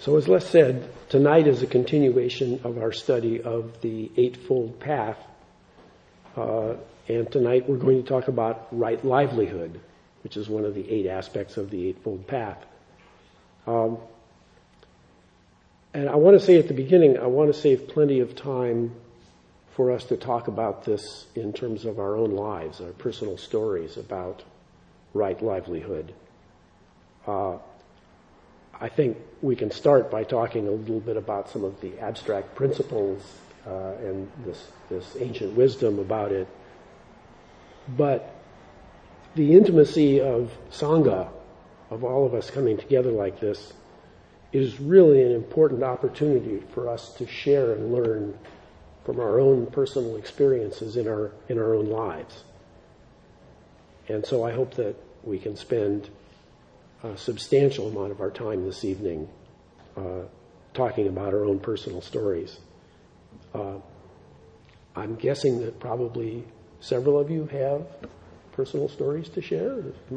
So as Les said, tonight is a continuation of our study of the Eightfold Path. And tonight we're going to talk about right livelihood, which is one of the 8 aspects of the Eightfold Path. And I want to say at the beginning, I want to save plenty of time for us to talk about this in terms of our own lives, our personal stories about right livelihood. I think we can start by talking a little bit about some of the abstract principles and this ancient wisdom about it. But the intimacy of Sangha, of all of us coming together like this, is really an important opportunity for us to share and learn from our own personal experiences in our own lives. And so I hope that we can spend a substantial amount of our time this evening talking about our own personal stories. I'm guessing that probably several of you have personal stories to share.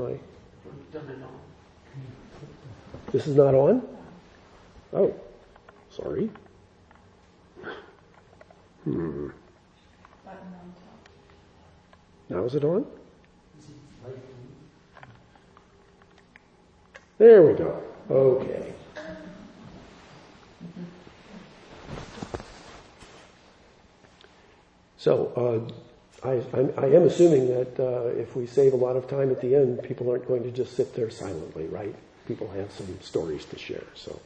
This is not on? Oh, sorry. Now is it on? There we go. Okay. So I am assuming that if we save a lot of time at the end, people aren't going to just sit there silently, right? People have some stories to share. So,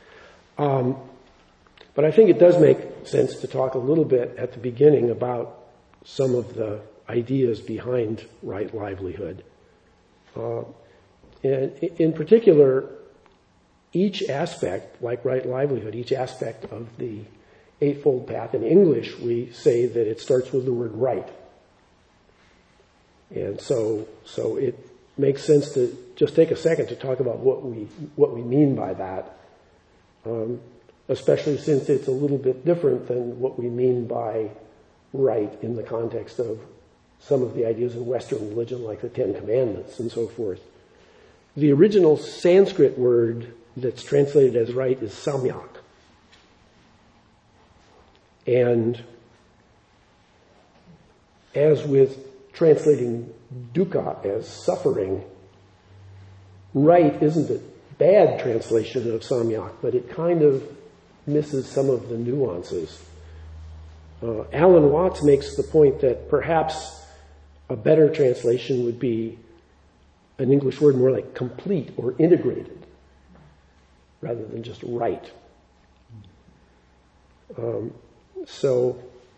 but I think it does make sense to talk a little bit at the beginning about some of the ideas behind right livelihood. And in particular, each aspect, like right livelihood, each aspect of the Eightfold Path, in English we say that it starts with the word right. And so it makes sense to just take a second to talk about what we mean by that, especially since it's a little bit different than what we mean by right in the context of some of the ideas in Western religion, like the Ten Commandments and so forth. The original Sanskrit word that's translated as right is samyak. And as with translating dukkha as suffering, right isn't a bad translation of samyak, but it kind of misses some of the nuances. Alan Watts makes the point that perhaps a better translation would be an English word more like complete or integrated, rather than just right. So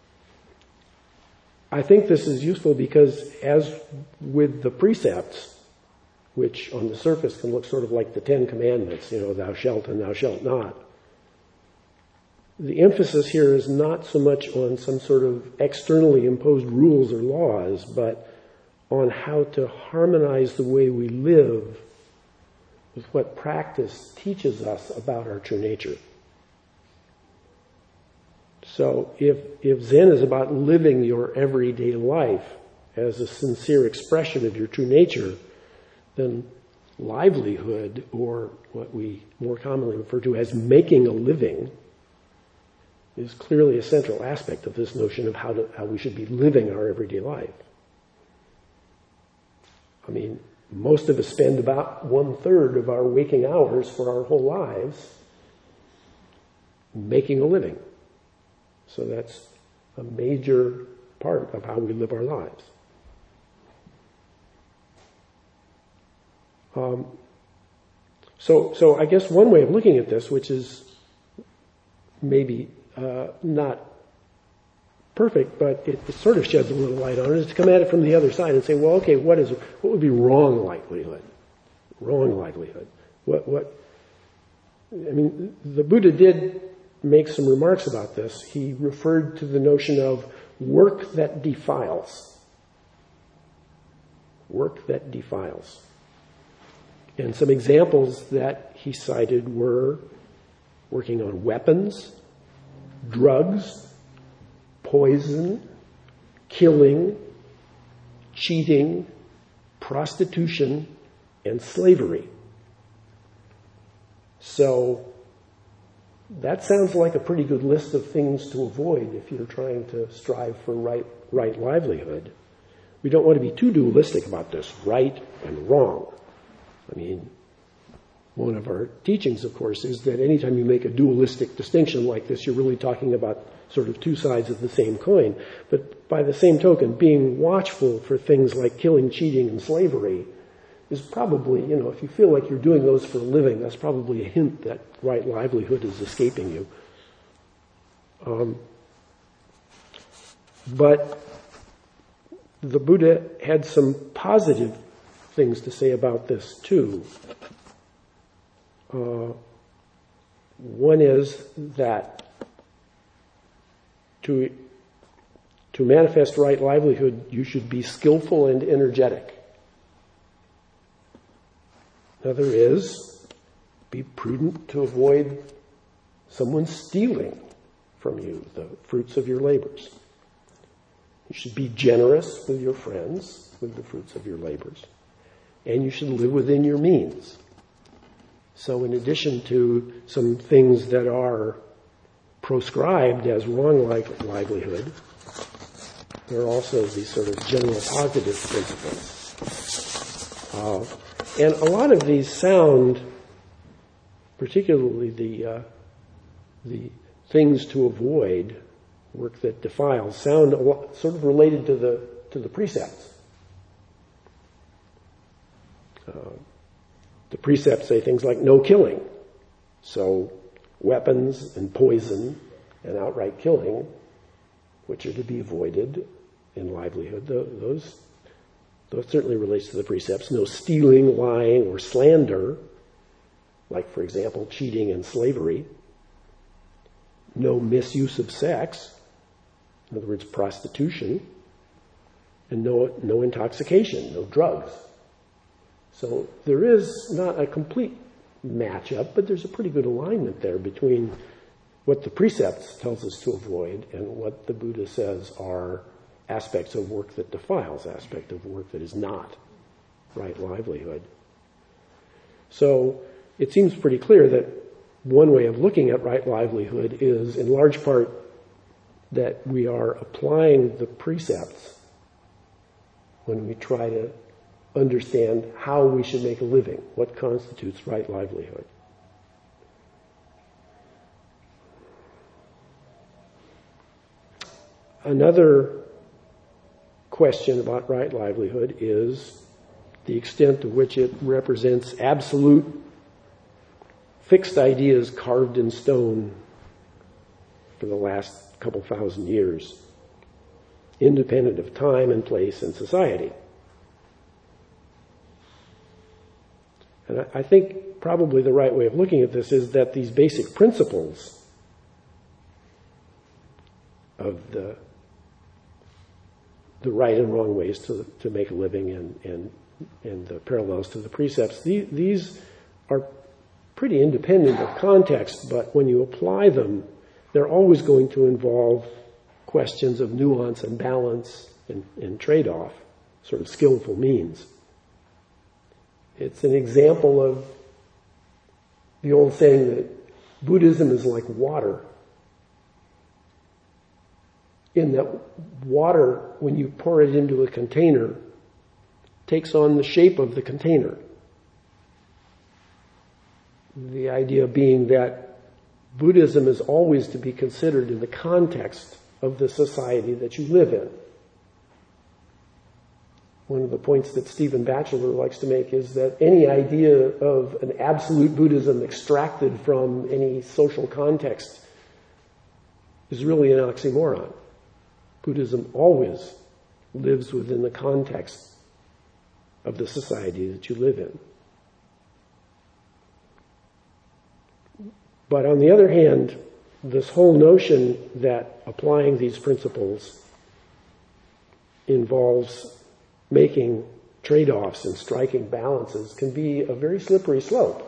I think this is useful because, as with the precepts, which on the surface can look sort of like the Ten Commandments, thou shalt and thou shalt not, the emphasis here is not so much on some sort of externally imposed rules or laws, but on how to harmonize the way we live with what practice teaches us about our true nature. So if Zen is about living your everyday life as a sincere expression of your true nature, then livelihood, or what we more commonly refer to as making a living, is clearly a central aspect of this notion of how we should be living our everyday life. I mean, most of us spend about 1/3 of our waking hours for our whole lives making a living. So that's a major part of how we live our lives. So I guess one way of looking at this, which is maybe not perfect, but it sort of sheds a little light on it, is to come at it from the other side and say, well, okay, what would be wrong livelihood? Wrong livelihood. The Buddha did make some remarks about this. He referred to the notion of work that defiles. Work that defiles. And some examples that he cited were working on weapons, drugs, poison, killing, cheating, prostitution, and slavery. So that sounds like a pretty good list of things to avoid if you're trying to strive for right livelihood. We don't want to be too dualistic about this, right and wrong. I mean, one of our teachings, of course, is that anytime you make a dualistic distinction like this, you're really talking about sort of two sides of the same coin. But by the same token, being watchful for things like killing, cheating, and slavery is probably, if you feel like you're doing those for a living, that's probably a hint that right livelihood is escaping you. But the Buddha had some positive things to say about this too. One is that to manifest right livelihood, you should be skillful and energetic. Another is, be prudent to avoid someone stealing from you the fruits of your labors. You should be generous with your friends with the fruits of your labors. And you should live within your means. So in addition to some things that are proscribed as wrong livelihood, there are also these sort of general positive principles. And a lot of these sound, particularly the things to avoid, work that defiles, sound a lot, sort of related to the precepts. The precepts say things like no killing. So weapons and poison and outright killing, which are to be avoided in livelihood, those certainly relates to the precepts. No stealing, lying, or slander, like, for example, cheating and slavery. No misuse of sex, in other words, prostitution. And no intoxication, no drugs. So there is not a complete matchup, but there's a pretty good alignment there between what the precepts tells us to avoid and what the Buddha says are aspects of work that defiles, aspect of work that is not right livelihood. So it seems pretty clear that one way of looking at right livelihood is in large part that we are applying the precepts when we try to understand how we should make a living, what constitutes right livelihood. Another question about right livelihood is the extent to which it represents absolute fixed ideas carved in stone for the last couple thousand years, independent of time and place and society. And I think probably the right way of looking at this is that these basic principles of the right and wrong ways to make a living and the parallels to the precepts, these are pretty independent of context, but when you apply them, they're always going to involve questions of nuance and balance and trade-off, sort of skillful means. It's an example of the old saying that Buddhism is like water. In that water, when you pour it into a container, takes on the shape of the container. The idea being that Buddhism is always to be considered in the context of the society that you live in. One of the points that Stephen Batchelor likes to make is that any idea of an absolute Buddhism extracted from any social context is really an oxymoron. Buddhism always lives within the context of the society that you live in. But on the other hand, this whole notion that applying these principles involves making trade-offs and striking balances can be a very slippery slope.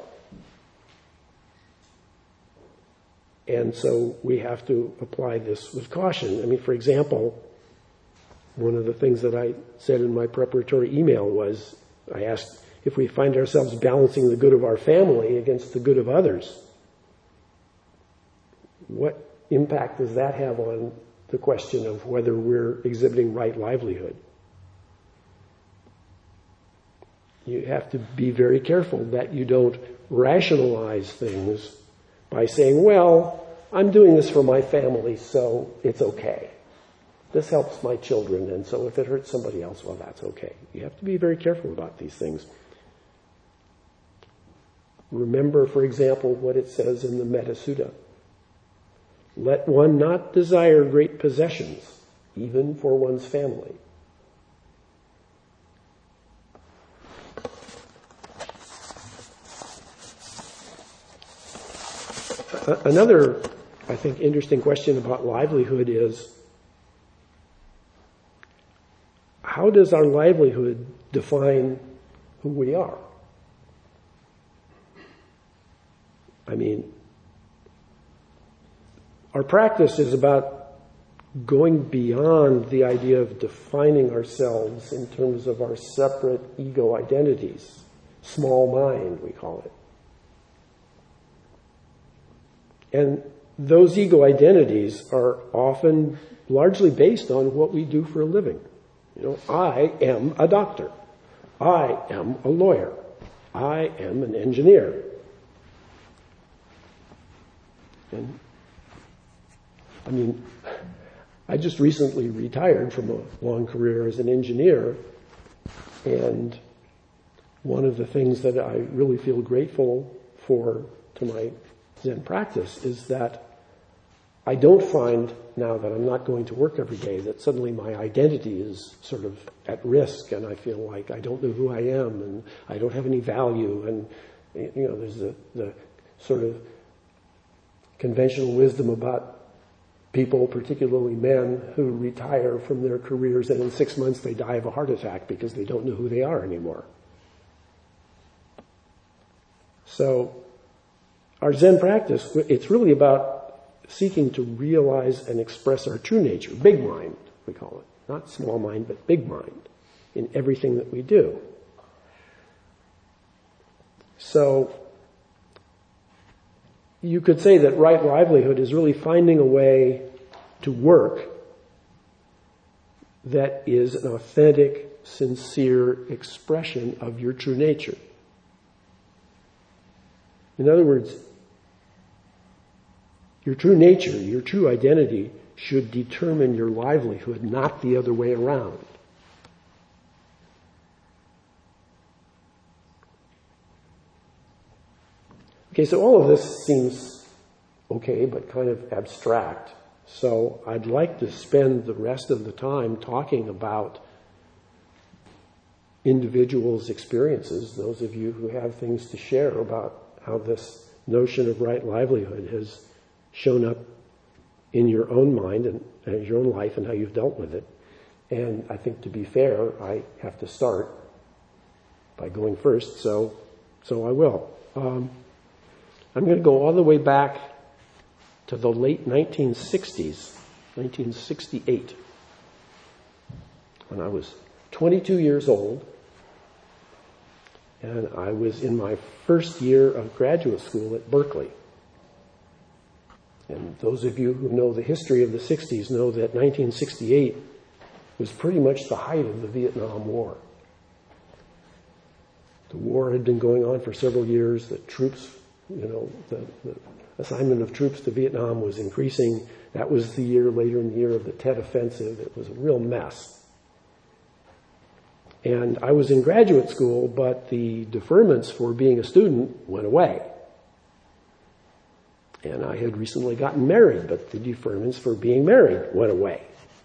And so we have to apply this with caution. I mean, for example, one of the things that I said in my preparatory email was, I asked if we find ourselves balancing the good of our family against the good of others. what impact does that have on the question of whether we're exhibiting right livelihood? You have to be very careful that you don't rationalize things by saying, well, I'm doing this for my family, so it's okay. This helps my children, and so if it hurts somebody else, well, that's okay. You have to be very careful about these things. Remember, for example, what it says in the Metta Sutta. Let one not desire great possessions, even for one's family. Another, I think, interesting question about livelihood is, how does our livelihood define who we are? I mean, our practice is about going beyond the idea of defining ourselves in terms of our separate ego identities. Small mind, we call it. And those ego identities are often largely based on what we do for a living. You know, I am a doctor. I am a lawyer. I am an engineer. And I mean, I just recently retired from a long career as an engineer, and one of the things that I really feel grateful for to my Zen practice is that I don't find, now that I'm not going to work every day, that suddenly my identity is sort of at risk, and I feel like I don't know who I am, and I don't have any value, and you know, there's the sort of conventional wisdom about people, particularly men, who retire from their careers and in 6 months they die of a heart attack because they don't know who they are anymore. So our Zen practice, it's really about seeking to realize and express our true nature, big mind, we call it. Not small mind, but big mind in everything that we do. So you could say that right livelihood is really finding a way to work that is an authentic, sincere expression of your true nature. In other words, your true nature, your true identity should determine your livelihood, not the other way around. Okay, so all of this seems okay, but kind of abstract. So I'd like to spend the rest of the time talking about individuals' experiences, those of you who have things to share about how this notion of right livelihood has shown up in your own mind and your own life and how you've dealt with it. And I think, to be fair, I have to start by going first, so I will. I'm going to go all the way back to the late 1960s, 1968, when I was 22 years old, and I was in my first year of graduate school at Berkeley. And those of you who know the history of the 60s know that 1968 was pretty much the height of the Vietnam War. The war had been going on for several years. The troops, the assignment of troops to Vietnam was increasing. That was the year later in the year of the Tet Offensive. It was a real mess. And I was in graduate school, but the deferments for being a student went away. And I had recently gotten married, but the deferments for being married went away.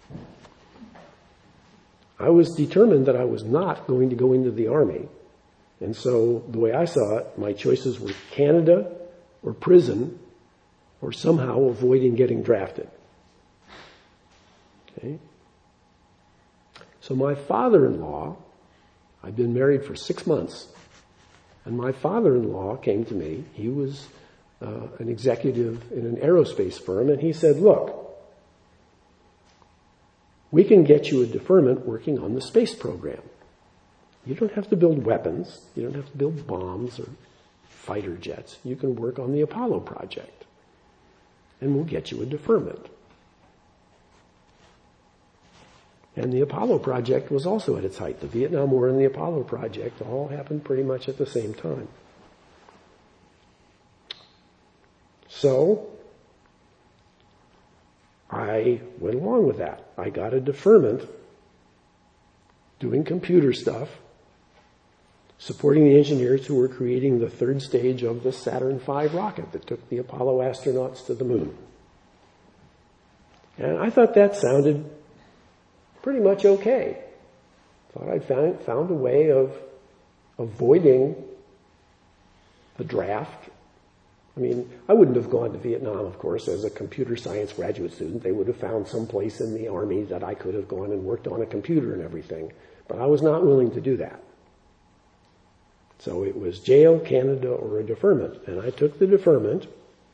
I was determined that I was not going to go into the Army. And so the way I saw it, my choices were Canada or prison or somehow avoiding getting drafted. Okay? So my father-in-law, I'd been married for 6 months, and my father-in-law came to me. He was an executive in an aerospace firm, and he said, look, we can get you a deferment working on the space program. You don't have to build weapons. You don't have to build bombs or fighter jets. You can work on the Apollo project. and we'll get you a deferment. And the Apollo project was also at its height. The Vietnam War and the Apollo project all happened pretty much at the same time. So I went along with that. I got a deferment doing computer stuff, supporting the engineers who were creating the third stage of the Saturn V rocket that took the Apollo astronauts to the moon. And I thought that sounded pretty much okay. Thought I'd found a way of avoiding the draft. I mean, I wouldn't have gone to Vietnam, of course, as a computer science graduate student. They would have found some place in the Army that I could have gone and worked on a computer and everything. But I was not willing to do that. So it was jail, Canada, or a deferment. And I took the deferment.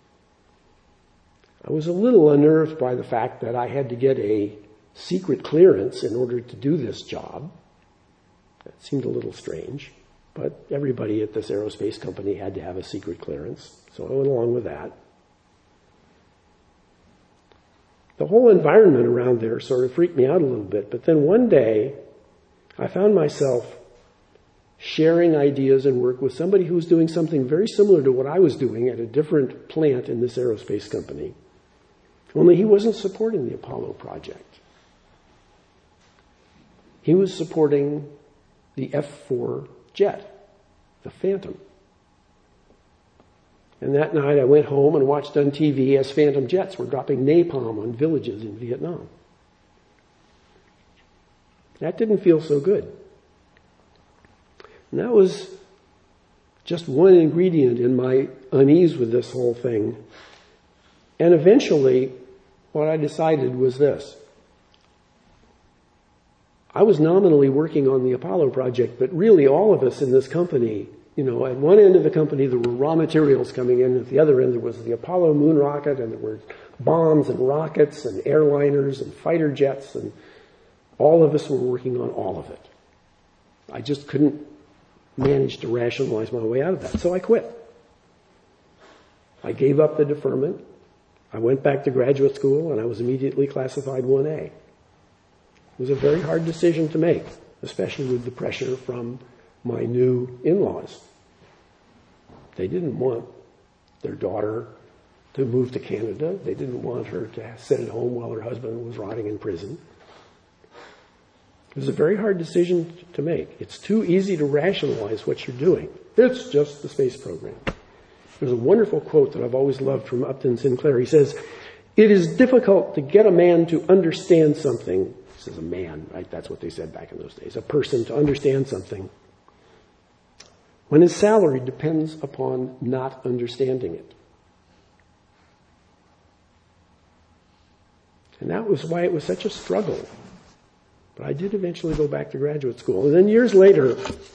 I was a little unnerved by the fact that I had to get a secret clearance in order to do this job. That seemed a little strange. But everybody at this aerospace company had to have a secret clearance. So I went along with that. The whole environment around there sort of freaked me out a little bit. But then one day, I found myself sharing ideas and work with somebody who was doing something very similar to what I was doing at a different plant in this aerospace company. Only he wasn't supporting the Apollo project. He was supporting the F-4 jet, the Phantom. And that night I went home and watched on TV as Phantom jets were dropping napalm on villages in Vietnam. That didn't feel so good. And that was just one ingredient in my unease with this whole thing. And eventually, what I decided was this. I was nominally working on the Apollo project, but really all of us in this company, at one end of the company there were raw materials coming in, at the other end there was the Apollo moon rocket, and there were bombs and rockets and airliners and fighter jets, and all of us were working on all of it. I just couldn't manage to rationalize my way out of that, so I quit. I gave up the deferment. I went back to graduate school, and I was immediately classified 1A. It was a very hard decision to make, especially with the pressure from my new in-laws. They didn't want their daughter to move to Canada. They didn't want her to sit at home while her husband was rotting in prison. It was a very hard decision to make. It's too easy to rationalize what you're doing. It's just the space program. There's a wonderful quote that I've always loved from Upton Sinclair. He says, "It is difficult to get a man to understand something." This is a man, right? That's what they said back in those days. A person to understand something when his salary depends upon not understanding it. And that was why it was such a struggle. But I did eventually go back to graduate school. And then years later,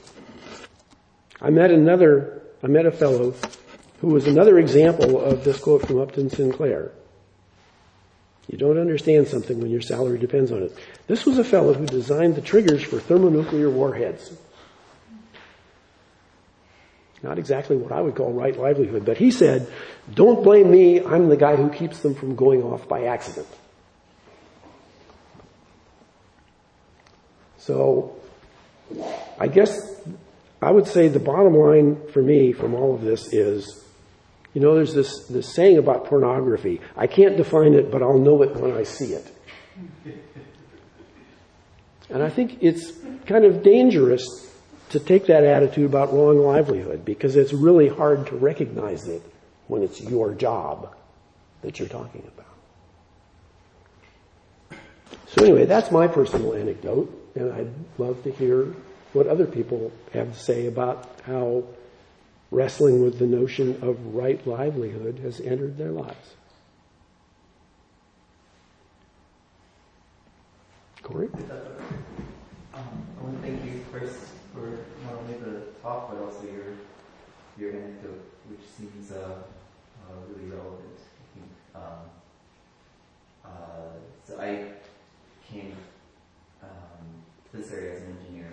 I met a fellow who was another example of this quote from Upton Sinclair. You don't understand something when your salary depends on it. This was a fellow who designed the triggers for thermonuclear warheads. Not exactly what I would call right livelihood, but he said, "Don't blame me, I'm the guy who keeps them from going off by accident." So, I guess I would say the bottom line for me from all of this is, there's this saying about pornography. I can't define it, but I'll know it when I see it. And I think it's kind of dangerous to take that attitude about wrong livelihood, because it's really hard to recognize it when it's your job that you're talking about. So anyway, that's my personal anecdote, and I'd love to hear what other people have to say about how wrestling with the notion of right livelihood has entered their lives. Corey? I want to thank you first for not only the talk, but also your anecdote, which seems really relevant. So I came to this area as an engineer,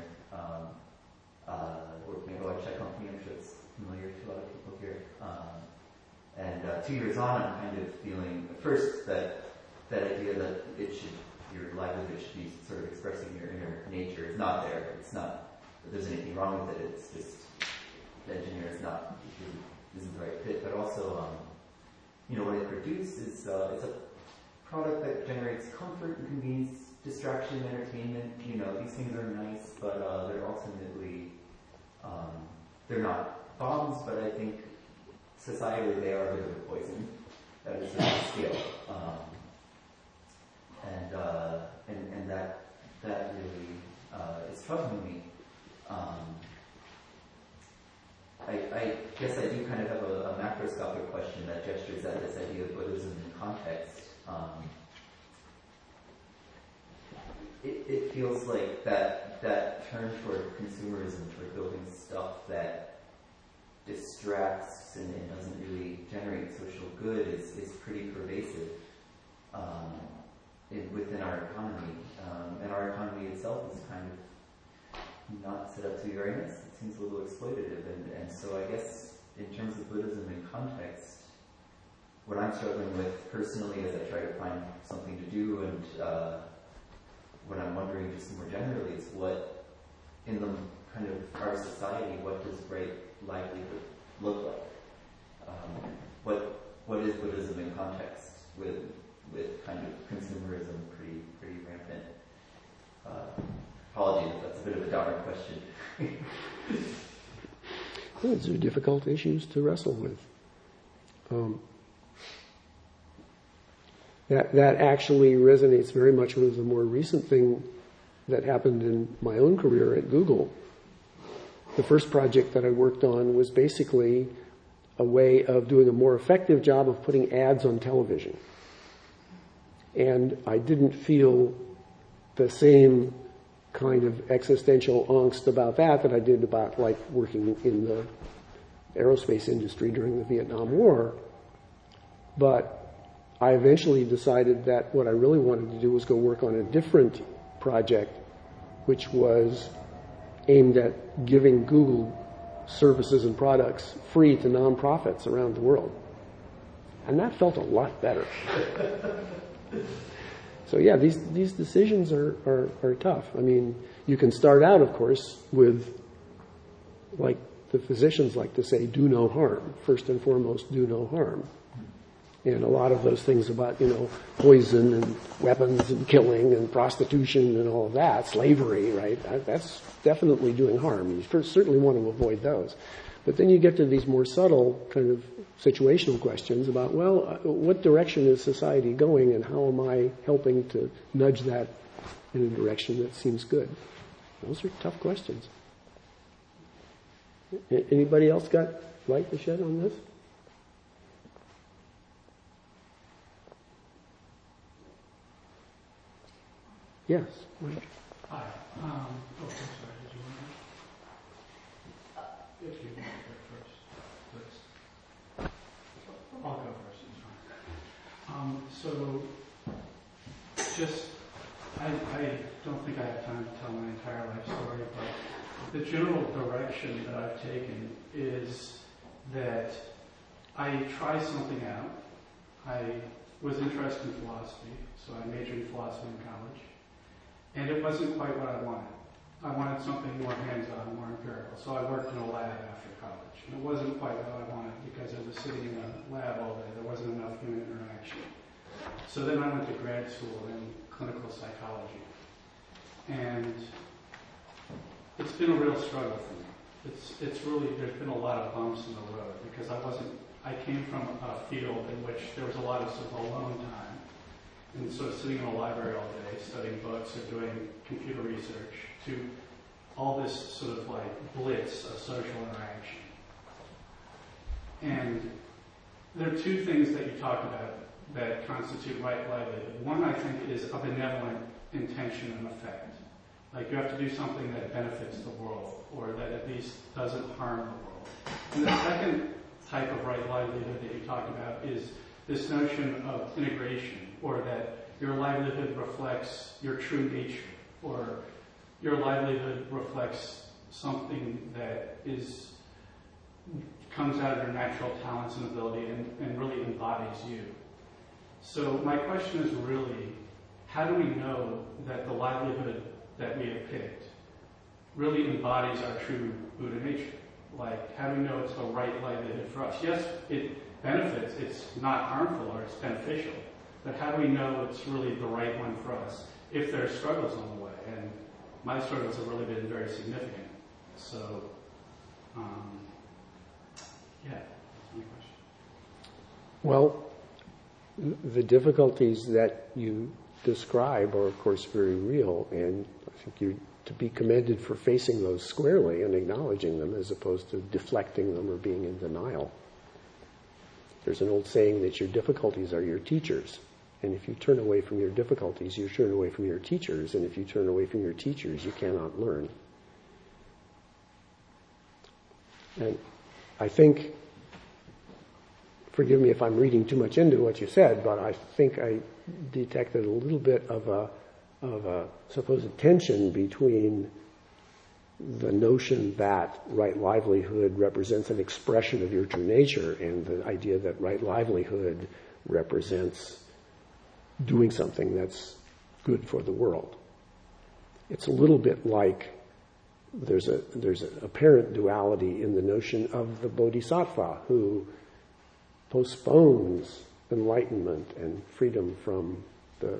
working at a website company. I'm sure it's familiar to a lot of people here. And 2 years on, I'm kind of feeling, at first, that idea that your livelihood should be sort of expressing your inner nature is not there. It's not that there's anything wrong with it. It's just the engineer isn't the right fit. But also, what I produce is it's a product that generates comfort and convenience, distraction, entertainment. These things are nice, but they're ultimately they're not bombs. But I think societally they are a bit of a poison. That is a scale. And that really is troubling me. I guess I do kind of have a macroscopic question that gestures at this idea of Buddhism in context. It feels like that turn toward consumerism, toward building stuff that distracts and doesn't really generate social good is pretty pervasive within our economy. And our economy itself is kind of not set up to be very nice. It seems a little exploitative. And so I guess in terms of Buddhism in context, what I'm struggling with personally as I try to find something to do, and what I'm wondering just more generally is what, in the kind of our society, what does great livelihood look like? What is Buddhism in context with kind of consumerism pretty rampant? Apologies if that's a bit of a downer question. Those are difficult issues to wrestle with. That actually resonates very much with a more recent thing that happened in my own career at Google. The first project that I worked on was basically a way of doing a more effective job of putting ads on television. And I didn't feel the same kind of existential angst about that I did about like working in the aerospace industry during the Vietnam War. But I eventually decided that what I really wanted to do was go work on a different project, which was aimed at giving Google services and products free to nonprofits around the world. And that felt a lot better. So yeah, these decisions are tough. I mean, you can start out, of course, with, like the physicians like to say, do no harm. First and foremost, do no harm. And a lot of those things about, poison and weapons and killing and prostitution and all of that, slavery, right? That's definitely doing harm. You certainly want to avoid those. But then you get to these more subtle kind of situational questions about, what direction is society going and how am I helping to nudge that in a direction that seems good? Those are tough questions. Anybody else got light to shed on this? Yes. Hi. I'm sorry. Did you want to? If you want to go first, please. I'll go first. It's fine. I don't think I have time to tell my entire life story, but the general direction that I've taken is that I try something out. I was interested in philosophy, so I majored in philosophy in college. And it wasn't quite what I wanted. I wanted something more hands-on, more empirical. So I worked in a lab after college. And it wasn't quite what I wanted because I was sitting in a lab all day. There wasn't enough human interaction. So then I went to grad school in clinical psychology. And it's been a real struggle for me. It's really, there's been a lot of bumps in the road because I came from a field in which there was a lot of sort of alone time. And sort of sitting in a library all day, studying books or doing computer research, to all this sort of like blitz of social interaction. And there are two things that you talk about that constitute right livelihood. One, I think, is a benevolent intention and effect. Like you have to do something that benefits the world, or that at least doesn't harm the world. And the second type of right livelihood that you talk about is this notion of integration, or that your livelihood reflects your true nature, or your livelihood reflects something that is comes out of your natural talents and ability and really embodies you. So my question is really, how do we know that the livelihood that we have picked really embodies our true Buddha nature? Like, how do we know it's the right livelihood for us? Yes, it benefits, it's not harmful or it's beneficial, but how do we know it's really the right one for us if there are struggles on the way? And my struggles have really been very significant. So, yeah, that's my question. Well, the difficulties that you describe are, of course, very real, and I think you're to be commended for facing those squarely and acknowledging them as opposed to deflecting them or being in denial. There's an old saying that your difficulties are your teachers, and if you turn away from your difficulties, you turn away from your teachers, and if you turn away from your teachers, you cannot learn. And I think, forgive me if I'm reading too much into what you said, but I think I detected a little bit of a supposed tension between the notion that right livelihood represents an expression of your true nature and the idea that right livelihood represents doing something that's good for the world. It's a little bit like there's an apparent duality in the notion of the bodhisattva who postpones enlightenment and freedom from the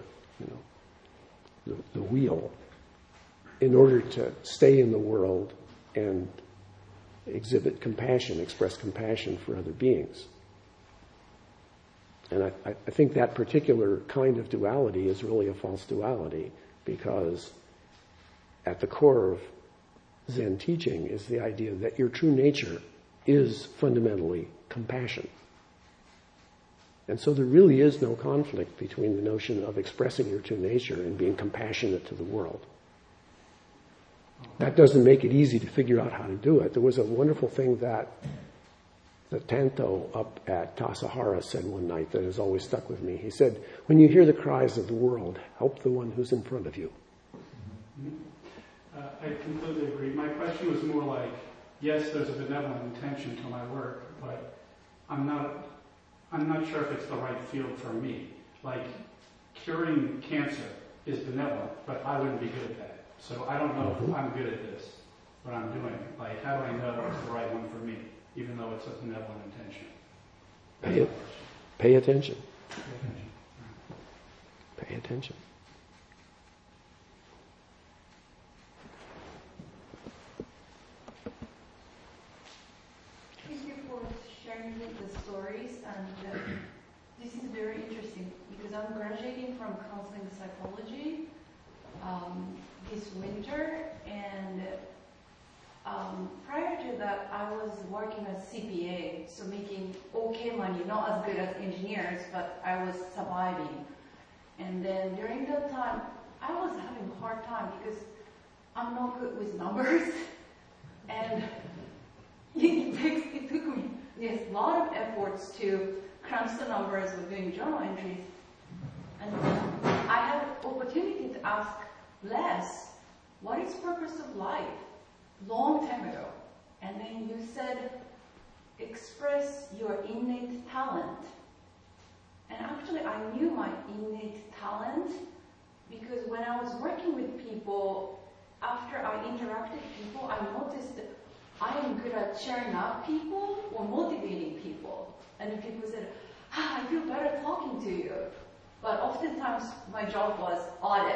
wheel in order to stay in the world and exhibit compassion, express compassion for other beings. And I think that particular kind of duality is really a false duality, because at the core of Zen teaching is the idea that your true nature is fundamentally compassion. And so there really is no conflict between the notion of expressing your true nature and being compassionate to the world. That doesn't make it easy to figure out how to do it. There was a wonderful thing that the Tanto up at Tassajara said one night that has always stuck with me. He said, when you hear the cries of the world, help the one who's in front of you. I completely agree. My question was more like, yes, there's a benevolent intention to my work, but I'm not sure if it's the right field for me. Like, curing cancer is benevolent, but I wouldn't be good at that. So I don't know if I'm good at this, what I'm doing. Like, how do I know it's the right one for me, even though it's a benevolent intention? Pay attention. Pay attention. Thank you for sharing the stories, and this is very interesting because I'm graduating from counseling psychology this winter, and prior to that I was working as CPA, so making okay money, not as good as engineers, but I was surviving. And then during that time I was having a hard time because I'm not good with numbers, and it took me a lot of efforts to crunch the numbers with doing journal entries. And I had the opportunity to ask Les, what is purpose of life? Long time ago. And then you said, express your innate talent. And actually I knew my innate talent because when I was working with people, after I interacted with people, I noticed that I am good at cheering up people or motivating people. And people said, I feel better talking to you. But oftentimes my job was audit.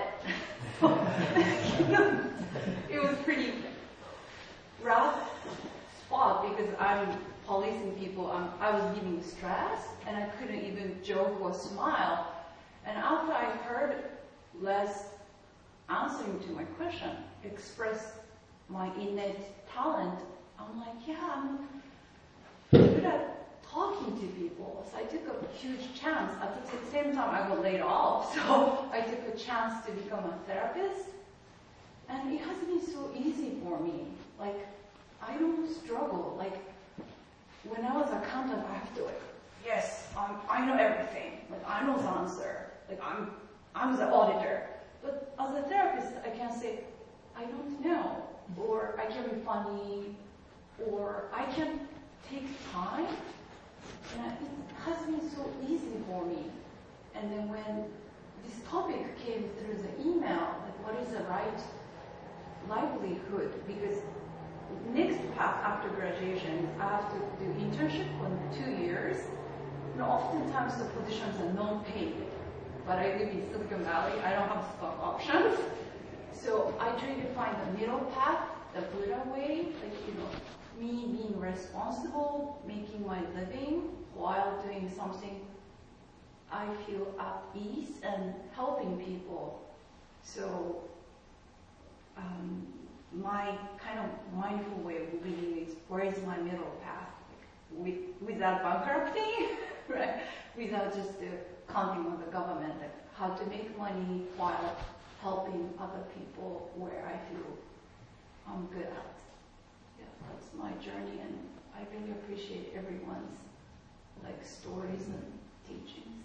It was pretty rough spot because I'm policing people. I was giving stress and I couldn't even joke or smile. And after I heard Les answering to my question, express my innate talent, I'm like, yeah, I'm good at talking to people. So I took a huge chance. At the same time, I got laid off, so I took a chance to become a therapist. And it has been so easy for me. Like, I don't struggle. Like, when I was an accountant, I have to yes, I know everything. Like, I know the answer. Like, I'm the auditor. But as a therapist, I can say, I don't know. Or I can be funny. Or I can takes time, and it has been so easy for me. And then when this topic came through the email, like what is the right livelihood? Because next path after graduation, I have to do internship for 2 years. And oftentimes the positions are non-paid. But I live in Silicon Valley, I don't have stock options. So I try to find the middle path, the Buddha way, like, me being responsible, making my living while doing something I feel at ease and helping people. So my kind of mindful way of living is where is my middle path? Like, without bankrupting, right? Without just counting on the government, like how to make money while helping other people where I feel I'm good at. Yeah, that's my journey, and I really appreciate everyone's stories and teachings.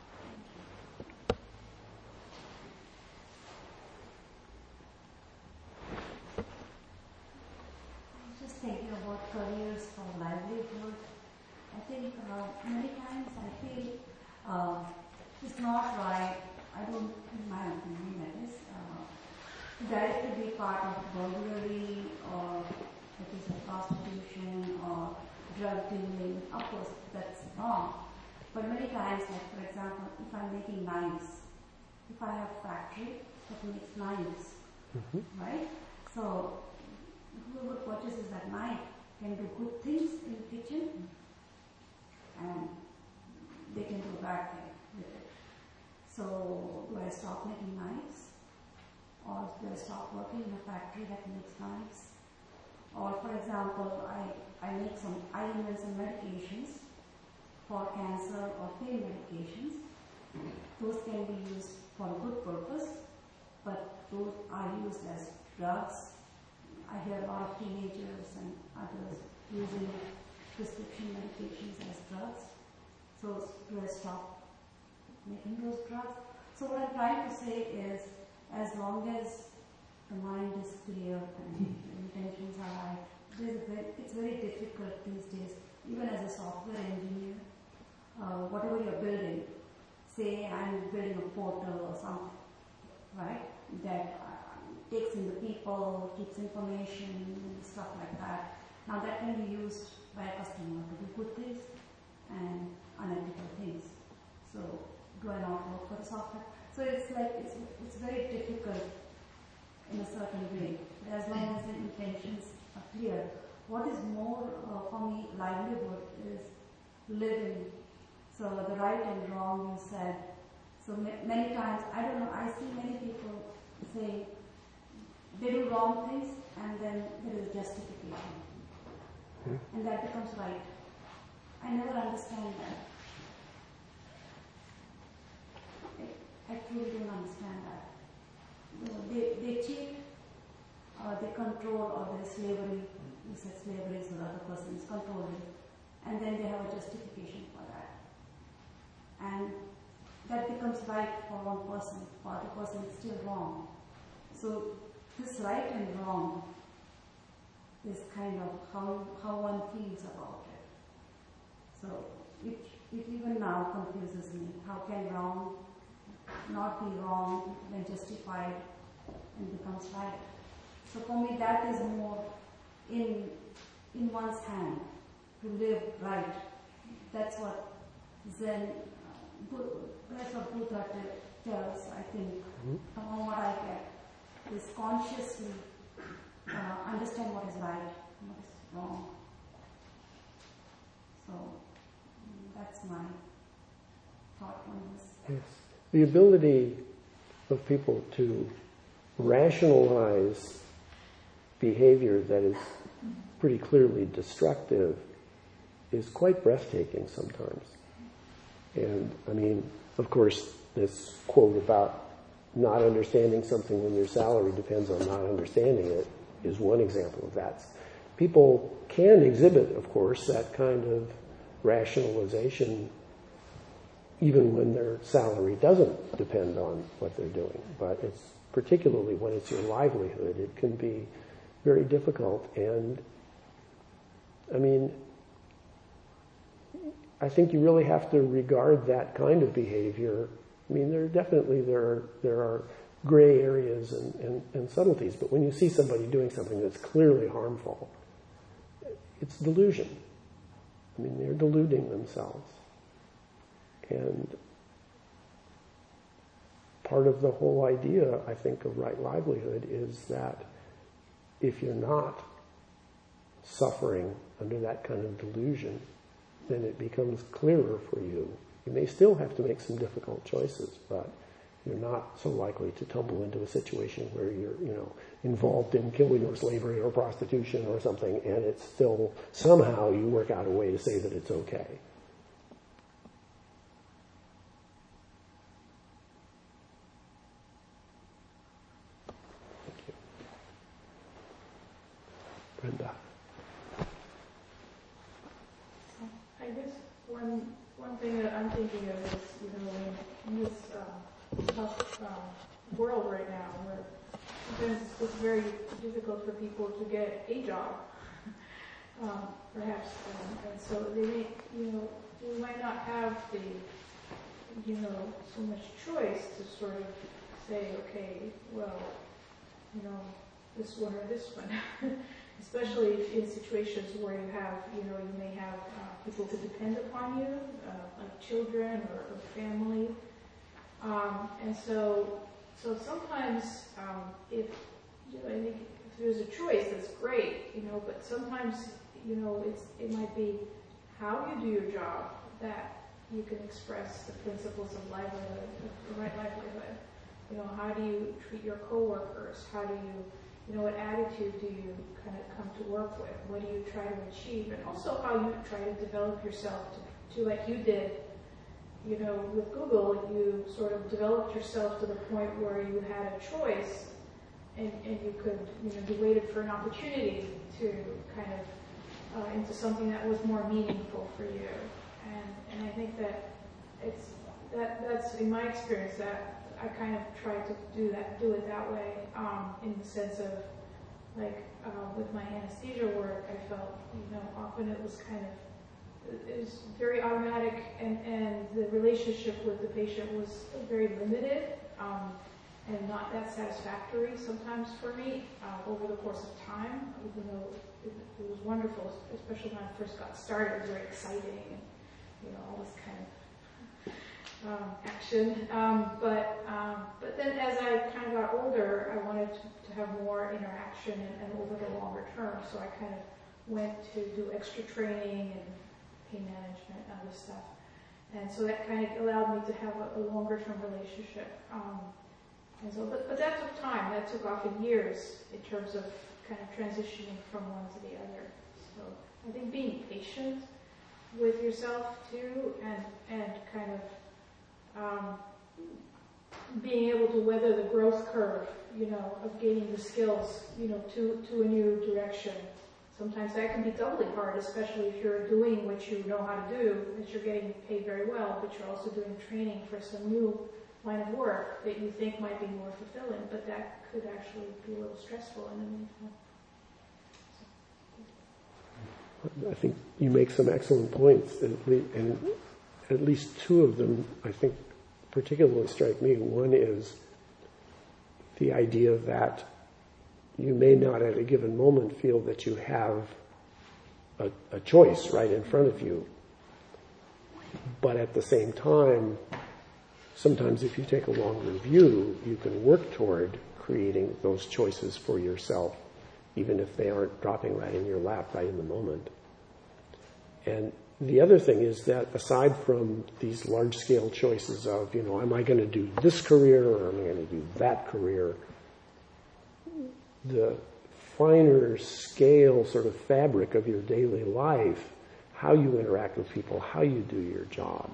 Just thinking about careers for livelihood. I think many times I feel it's not right. I don't, in my opinion, that is, directly be part of burglary or it is a prostitution or drug dealing. Of course, that's wrong. But many times, like for example, if I'm making knives, if I have a factory that makes knives, right? So whoever purchases that knife can do good things in the kitchen and they can do bad things with it. So do I stop making knives? Or do I stop working in a factory that makes knives? Or for example, I invent some medications for cancer or pain medications. Those can be used for a good purpose, but those are used as drugs. I hear a lot of teenagers and others using prescription medications as drugs. So do I stop making those drugs? So what I'm trying to say is, as long as the mind is clear and the intentions are right, it's very difficult these days, even as a software engineer, whatever you're building, say I'm building a portal or something, right, that takes in the people, keeps information, and stuff like that. Now that can be used by a customer to do good things and unethical things. So do I not work for the software? So it's like, it's very difficult in a certain way. But as long as the intentions are clear, what is more for me livelihood is living. So the right and wrong you said. So many times, I don't know, I see many people say they do wrong things and then there is a justification. And that becomes right. I never understand that. I truly don't understand that. They cheat, or they control, or there's slavery. You said slavery is the other person is controlling. And then they have a justification for that. And that becomes right for one person, for the other person it's still wrong. So this right and wrong is kind of how one feels about it. So it even now confuses me. How can wrong not be wrong when justified and becomes right? So for me that is more in one's hand to live right. That's what Zen, that's what Buddha tells, I think, from what I get, is consciously understand what is right and what is wrong. So that's my thought on this. Yes. The ability of people to rationalize behavior that is pretty clearly destructive is quite breathtaking sometimes. And I mean, of course, this quote about not understanding something when your salary depends on not understanding it is one example of that. People can exhibit, of course, that kind of rationalization even when their salary doesn't depend on what they're doing. But it's particularly when it's your livelihood, it can be very difficult. And I mean, I think you really have to regard that kind of behavior. I mean, there are gray areas and subtleties, but when you see somebody doing something that's clearly harmful, it's delusion. I mean, they're deluding themselves. And part of the whole idea, I think, of right livelihood is that if you're not suffering under that kind of delusion, then it becomes clearer for you. You may still have to make some difficult choices, but you're not so likely to tumble into a situation where you're, involved in killing or slavery or prostitution or something, and it's still, somehow you work out a way to say that it's okay. Thank you. Brenda. I guess one thing that I'm thinking of is, in this tough world right now, where sometimes it's very difficult for people to get a job, perhaps, and so they may, we might not have the, so much choice to sort of say, okay, well, this one or this one. Especially in situations where you have, you may have people who depend upon you, like children or family. And so sometimes, if there's a choice, that's great, but sometimes, it might be how you do your job that you can express the principles of livelihood, of right livelihood. How do you treat your coworkers? How do you, what attitude do you kind of come to work with? What do you try to achieve? And also how you try to develop yourself to like you did, with Google, you sort of developed yourself to the point where you had a choice and you could, you waited for an opportunity to kind of, into something that was more meaningful for you. And I think that that's in my experience that I kind of try to do it that way, in the sense of, like, with my anesthesia work, I felt, often it was very automatic, and the relationship with the patient was very limited, and not that satisfactory sometimes for me, over the course of time, even though it was wonderful, especially when I first got started. It was very exciting, and, all this kind of action, but then as I kind of got older, I wanted to have more interaction and over the longer term, so I kind of went to do extra training and pain management and other stuff, and so that kind of allowed me to have a longer term relationship, and so, but that took time, that took often years in terms of kind of transitioning from one to the other. So I think being patient with yourself too, and kind of being able to weather the growth curve, of gaining the skills, to a new direction. Sometimes that can be doubly hard, especially if you're doing what you know how to do, that you're getting paid very well, but you're also doing training for some new line of work that you think might be more fulfilling, but that could actually be a little stressful in the meantime. I think you make some excellent points, and at least two of them, I think, particularly strike me. One is the idea that you may not at a given moment feel that you have a choice right in front of you, but at the same time, sometimes if you take a longer view, you can work toward creating those choices for yourself, even if they aren't dropping right in your lap right in the moment. And the other thing is that aside from these large-scale choices of, am I going to do this career or am I going to do that career, the finer scale sort of fabric of your daily life, how you interact with people, how you do your job,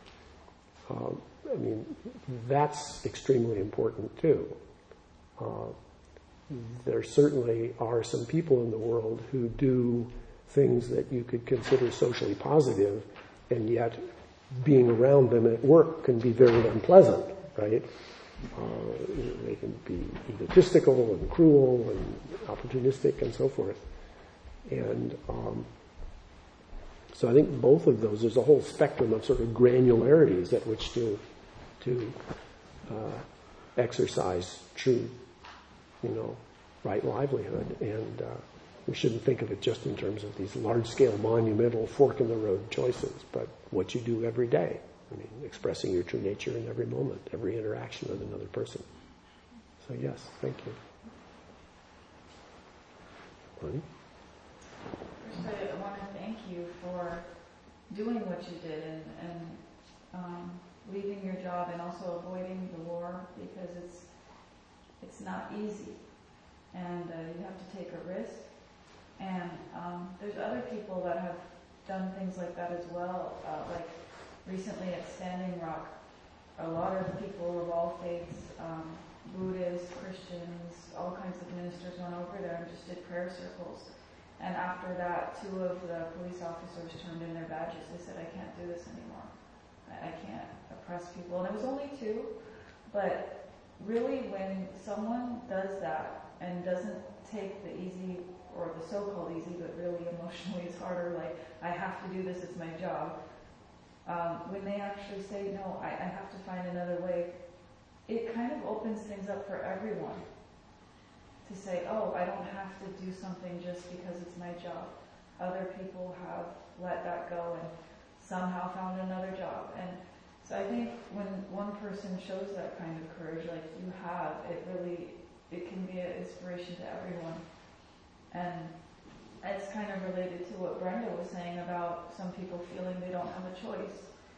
that's extremely important too. There certainly are some people in the world who do things that you could consider socially positive, and yet being around them at work can be very unpleasant, right? They can be egotistical and cruel and opportunistic and so forth. And So I think both of those, there's a whole spectrum of sort of granularities at which to exercise true, right livelihood. And we shouldn't think of it just in terms of these large-scale, monumental, fork-in-the-road choices, but what you do every day. I mean, expressing your true nature in every moment, every interaction with another person. So yes, thank you. Bonnie? First, I want to thank you for doing what you did and leaving your job and also avoiding the war, because it's not easy, and you have to take a risk. And there's other people that have done things like that as well. Like recently at Standing Rock, a lot of people of all faiths, Buddhists, Christians, all kinds of ministers went over there and just did prayer circles. And after that, 2 of the police officers turned in their badges. They said, I can't do this anymore. I can't oppress people. And it was only 2. But really, when someone does that and doesn't take the easy, or the so-called easy, but really emotionally it's harder, like, I have to do this, it's my job. When they actually say, no, I have to find another way, it kind of opens things up for everyone. To say, oh, I don't have to do something just because it's my job. Other people have let that go and somehow found another job. And so I think when one person shows that kind of courage, like you have, it can be an inspiration to everyone. And it's kind of related to what Brenda was saying about some people feeling they don't have a choice.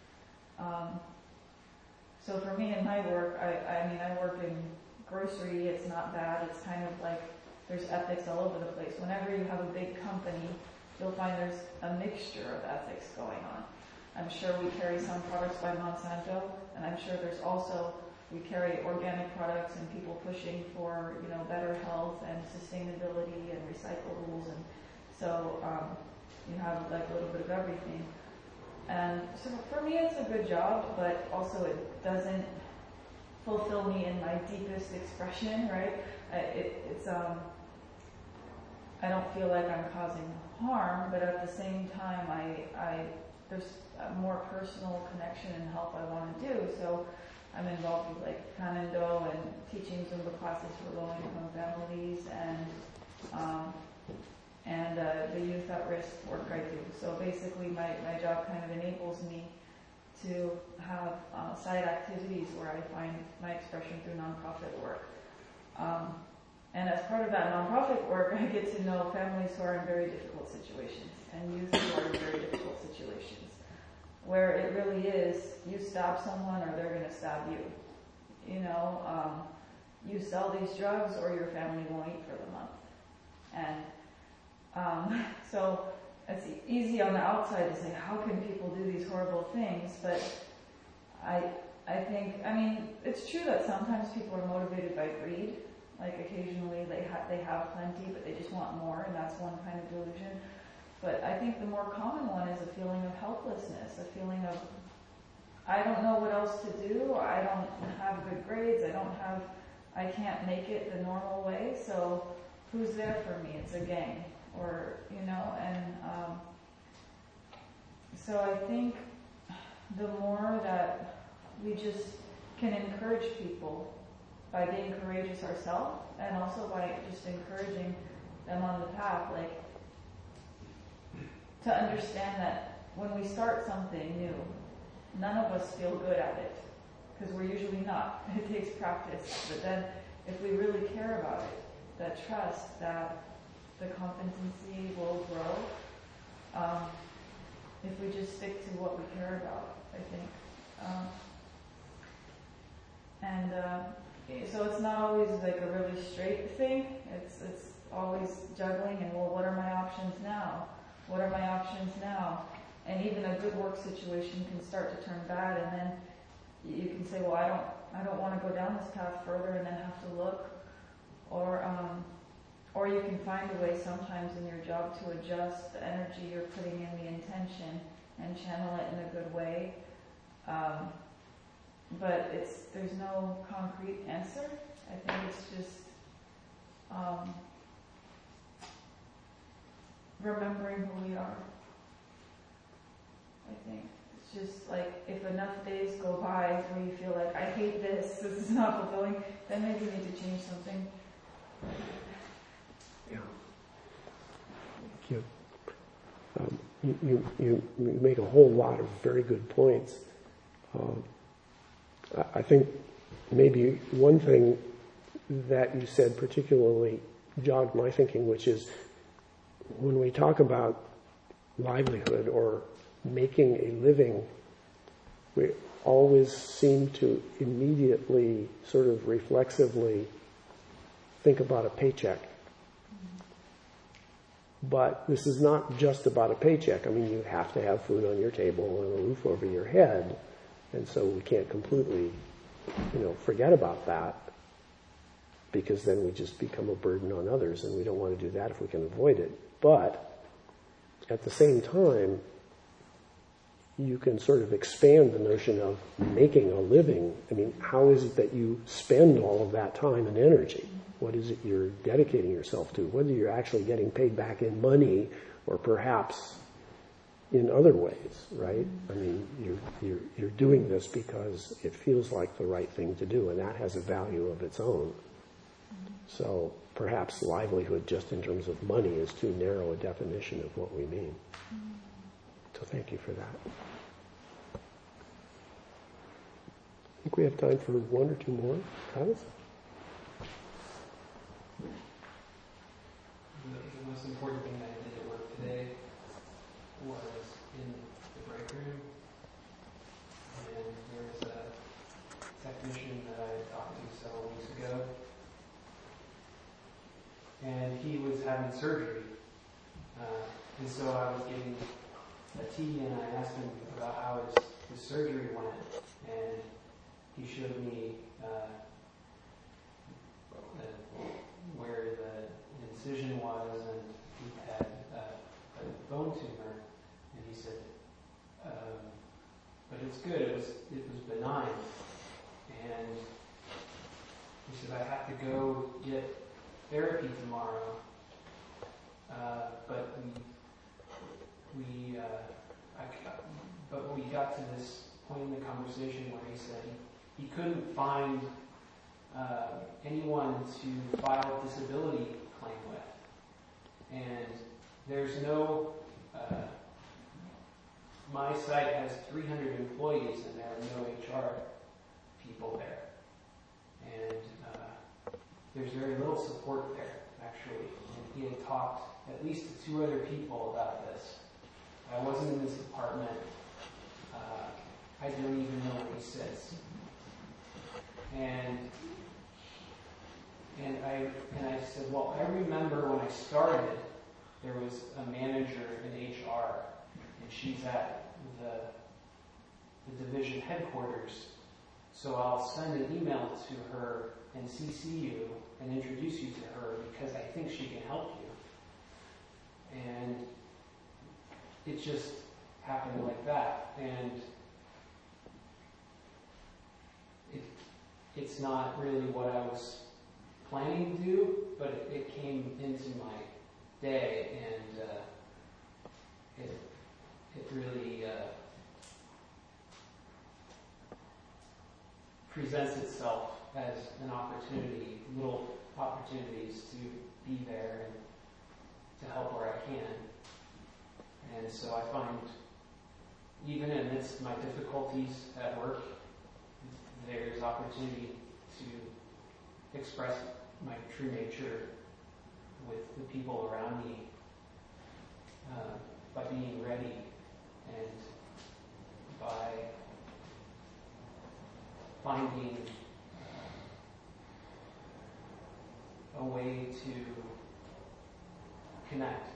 So for me in my work, I mean, I work in grocery. It's not bad. It's kind of like there's ethics all over the place. Whenever you have a big company, you'll find there's a mixture of ethics going on. I'm sure we carry some products by Monsanto, and I'm sure there's also, we carry organic products and people pushing for, better health and sustainability and recyclables, and so you have like a little bit of everything. And so for me, it's a good job, but also it doesn't fulfill me in my deepest expression, right? I don't feel like I'm causing harm, but at the same time, there's a more personal connection and help I want to do. So I'm involved with like Kanendo and teaching Zumba classes for low-income families and the youth at-risk work I do. So basically, my job kind of enables me to have side activities where I find my expression through nonprofit work. And as part of that nonprofit work, I get to know families who are in very difficult situations and youth who are in very difficult situations, where it really is, you stab someone or they're going to stab you. You sell these drugs or your family won't eat for the month. And so it's easy on the outside to say, how can people do these horrible things? But I think, it's true that sometimes people are motivated by greed. Like occasionally they have plenty, but they just want more, and that's one kind of delusion. But I think the more common one is a feeling of helplessness, a feeling of, I don't know what else to do, I don't have good grades, I can't make it the normal way, so who's there for me? It's a gang. So I think the more that we just can encourage people by being courageous ourselves, and also by just encouraging them on the path, like to understand that when we start something new, none of us feel good at it, because we're usually not. It takes practice. But then if we really care about it, that trust, that the competency will grow, if we just stick to what we care about, I think. So it's not always like a really straight thing. It's always juggling and, well, what are my options now? What are my options now? And even a good work situation can start to turn bad, and then you can say, well, I don't want to go down this path further, and then have to look. Or you can find a way sometimes in your job to adjust the energy you're putting in, the intention, and channel it in a good way. But there's no concrete answer. I think it's just remembering who we are. just like if enough days go by where you feel like, I hate this is not fulfilling, then maybe you need to change something. Yeah. Thank you. You make a whole lot of very good points. I think maybe one thing that you said particularly jogged my thinking, which is when we talk about livelihood or making a living, we always seem to immediately sort of reflexively think about a paycheck. But this is not just about a paycheck. I mean, you have to have food on your table and a roof over your head, and so we can't completely, forget about that, because then we just become a burden on others, and we don't want to do that if we can avoid it. But at the same time, you can sort of expand the notion of making a living. I mean, how is it that you spend all of that time and energy? What is it you're dedicating yourself to? Whether you're actually getting paid back in money or perhaps in other ways, right? I mean, you're doing this because it feels like the right thing to do, and that has a value of its own. So perhaps livelihood just in terms of money is too narrow a definition of what we mean. So thank you for that. I think we have time for one or two more. Travis? The most important thing that I did at work today was in the break room, and there was a technician that I had talked to several weeks ago, and he was having surgery, and so I was getting a tea, and I asked him about how his surgery went, and he showed me where the incision was, and he had a bone tumor, and he said, but it's good, it was benign, and he said, I have to go get therapy tomorrow, but we got to this point in the conversation where he said he couldn't find anyone to file a disability claim with. And there's no, my site has 300 employees and there are no HR people there. And there's very little support there, actually. And he had talked at least to 2 other people about this. I wasn't in this department. I don't even know where he sits. And I said, well, I remember when I started, there was a manager in HR, and she's at the division headquarters. So I'll send an email to her and CC you and introduce you to her because I think she can help you. And it just happened like that. And it's not really what I was planning to do, but it came into my day, and it really presents itself as an opportunity, little opportunities to be there and to help where I can. And so I find, even amidst my difficulties at work, there's opportunity to express my true nature with the people around me by being ready and by finding a way to connect.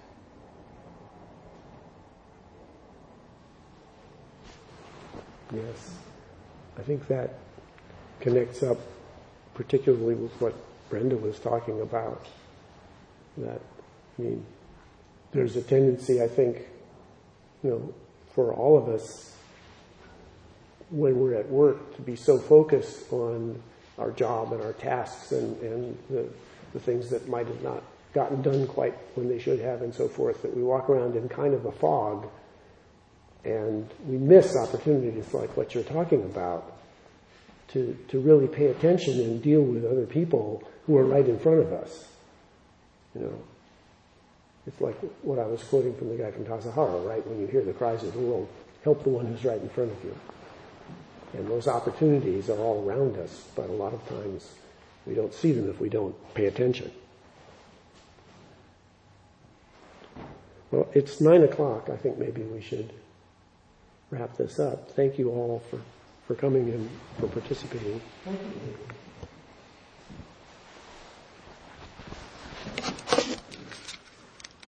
Yes. I think that connects up particularly with what Brenda was talking about. That, I mean, there's a tendency, I think, for all of us, when we're at work, to be so focused on our job and our tasks and the things that might have not gotten done quite when they should have and so forth, that we walk around in kind of a fog. And we miss opportunities like what you're talking about to really pay attention and deal with other people who are right in front of us. You know, it's like what I was quoting from the guy from Tassajara, right? When you hear the cries of the world, help the one who's right in front of you. And those opportunities are all around us, but a lot of times we don't see them if we don't pay attention. Well, it's 9:00. I think maybe we should wrap this up. Thank you all for coming and for participating. Thank you.